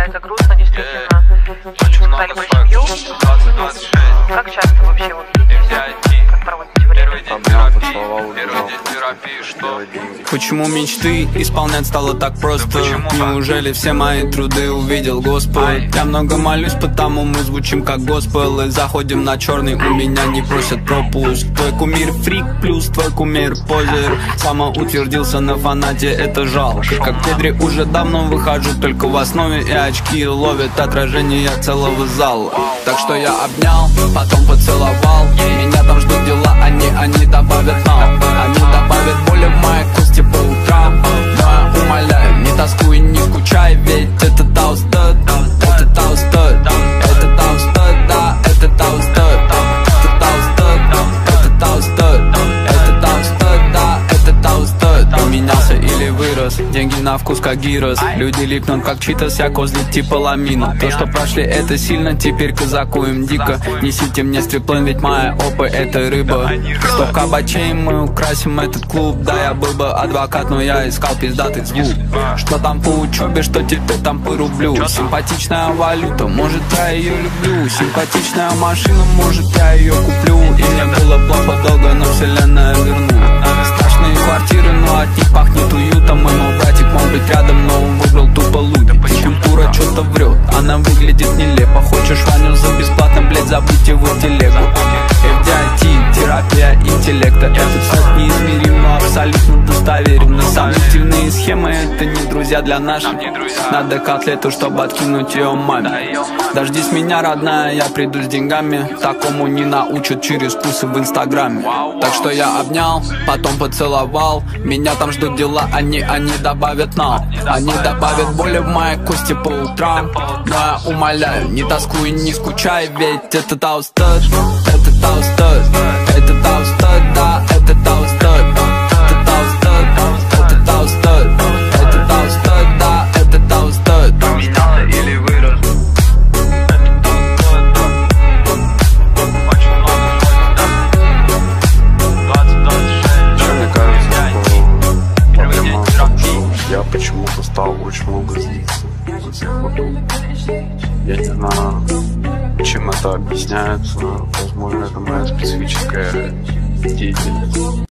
это грустно, действительно. Создали бы семью. Как часто вообще вот как проводите время? Почему мечты исполнять стало так просто? Неужели все мои труды увидел Господь? Я много молюсь, потому мы звучим как госпел. И заходим на черный, у меня не просят пропуск. Твой кумир фрик плюс твой кумир позер. Самоутвердился на фанате, это жалко. Как в Педре уже давно выхожу только в основе. И очки ловят отражение целого зала. Так что я обнял, потом поцеловал. Меня там ждут дела, они добавят нам. Они добавят боли в моей кости по утрам. Но я умоляю, не тоскуй, не скучай. Ведь это того стоит, это того стоит, это того стоит, да, это того стоит, это того стоит, это того стоит, это того стоит, да, это того стоит. Поменялся или вырос, деньги на вкус как гирос. Люди липнут как читас, я козлик типа ламина. То, что прошли, это сильно, теперь казаку им дико. Несите мне стриплен, ведь моя опа это рыба. 100 кабачей, мы украсим этот клуб. Да, я был бы адвокат, но я искал пиздатый звук. Что там по учебе, что теперь там по рублю. Симпатичная валюта, может я ее люблю. Симпатичная машина, может я ее куплю. И мне было плохо долго, но вселенная вернула. Страшные квартиры, но от них пахнет уютом. Мой братик мог быть рядом, но он выбрал тупо луди. Культура что-то врет, она выглядит нелепо. Хочешь Ваню за бесплатно, блять, забудь его телегу. FDIT, терапия интеллекта. Этот сайт неизмерим, но абсолютно достоверен. Сомнительные схемы, это не друзья для наших. Надо котлету, чтобы откинуть ее маме. Дождись меня, родная, я приду с деньгами. Такому не научат через курсы в инстаграме. Так что я обнял, потом поцеловал. Меня там ждут дела, они добавят нам. Они добавят боли в моей кости по утрам. Но я умоляю, не тоскуй, не скучай. Ведь это того стоит, это того стоит, это того стоит, да, это того стоит, это того стоит, это того стоит, это того стоит, да, это того стоит. Поменялся или вырос? Я почему-то стал очень много злиться. Я не знаю, чем это объясняется. Возможно, это моя специфическая деятельность.